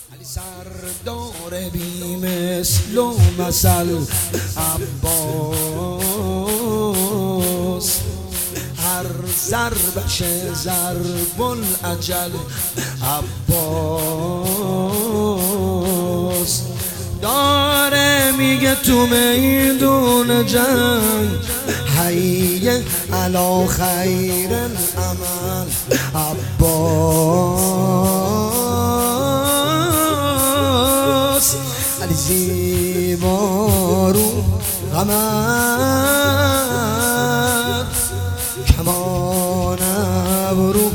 علی سردار بی مثل و مثل عباس، هر ضربش ضرب الاجل عباس. داره میگه تو میدون جنگ حی علی خیر العمل عباس. علی زیبا رو قمر، کمان ابرو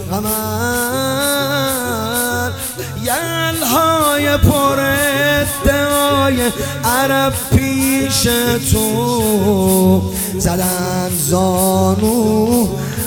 قمر، یلهای پر ادعای عرب پیش تو زدن زانو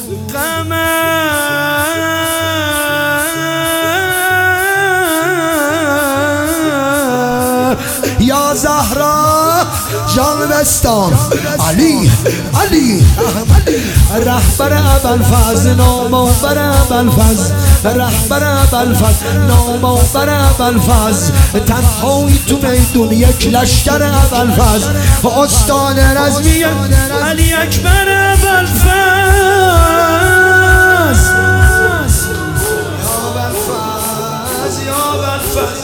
قمر. یا زهرا جان بستان علی علی رهبر ابوالفضل، نامور ابوالفضل، رهبر ابوالفضل، نامور ابوالفضل، تنهایی تو میدون یک لشکر ابوالفضل، استاد رزمی علی اکبر ابوالفضل. یا ابوالفضل یا ابوالفضل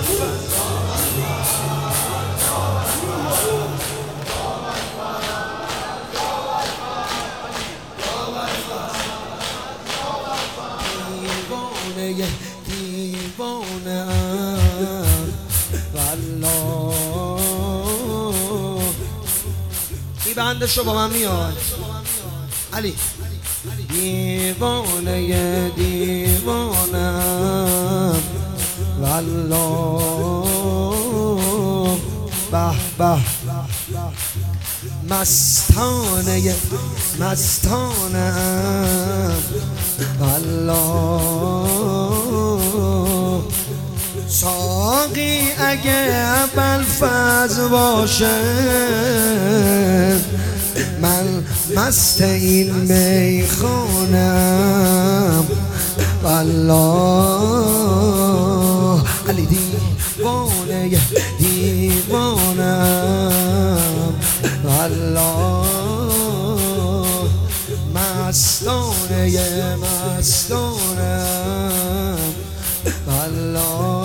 دیوانه والله. این بندشو با من میاد علی. دیوانه دیوانه والله. به به مستانه مستانه والله. ساقی اگه ابوالفضل باشه من مست این میخانم والله. علی دیوانه دیوانم والله. مستانه مستانم والله.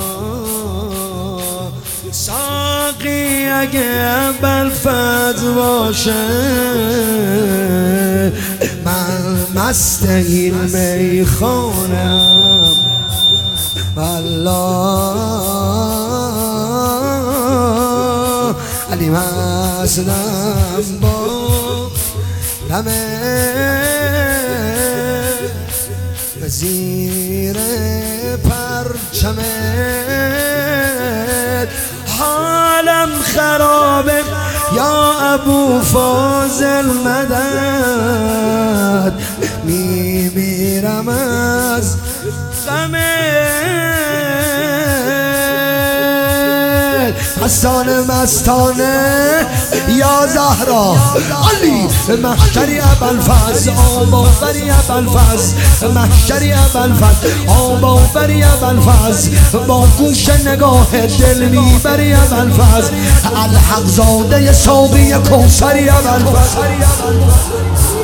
ساقی اگه ابوالفضل باشه من مست این میخانم والله. علی مستم با دمه به زیر پرچمت، حالم خرابه یا ابو فاضل مدد، میمیرم از غمت. مستانه مستانه یا زهرا علی محشری ابوالفضل، آباوری ابوالفضل، محشری ابوالفضل، آباوری ابوالفضل، با گوش نگاه دل میبری ابوالفضل، الحق زاده ساقی کوثری ابوالفضل.